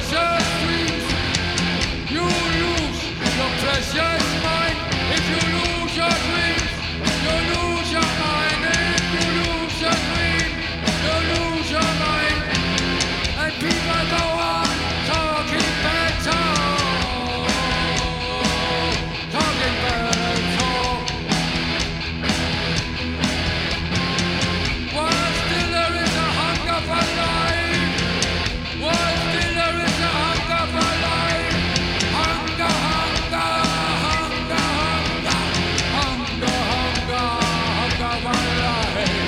precious dreams. You lose your precious mind. If you lose your dreams, you lose your mind. If you lose your dream, you lose your mind. And people go on talking bad talk, talking bad talk. While still there is a hunger for life. While still there is a hunger for life. Hunger, hunger, hunger, hunger, hunger, hunger, hunger for life.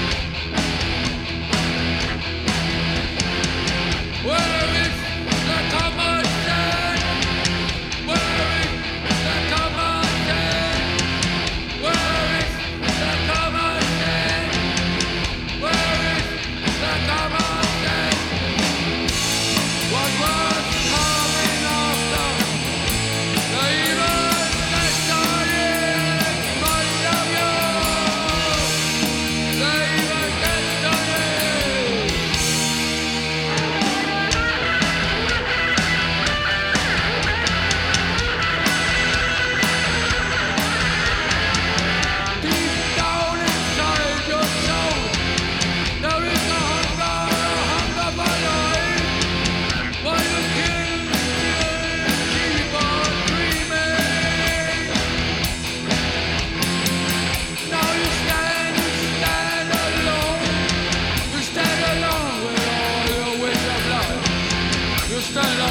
Where is the common sense? Where is the common sense? Where is the common sense? Where is the common sense? What was coming after the evil destiny in front of you? The evil destiny. Deep down inside your soul, there is a hunger for life. While you kill, keep on dreaming. Now you stand alone. You stand alone with all your wings of life. You stand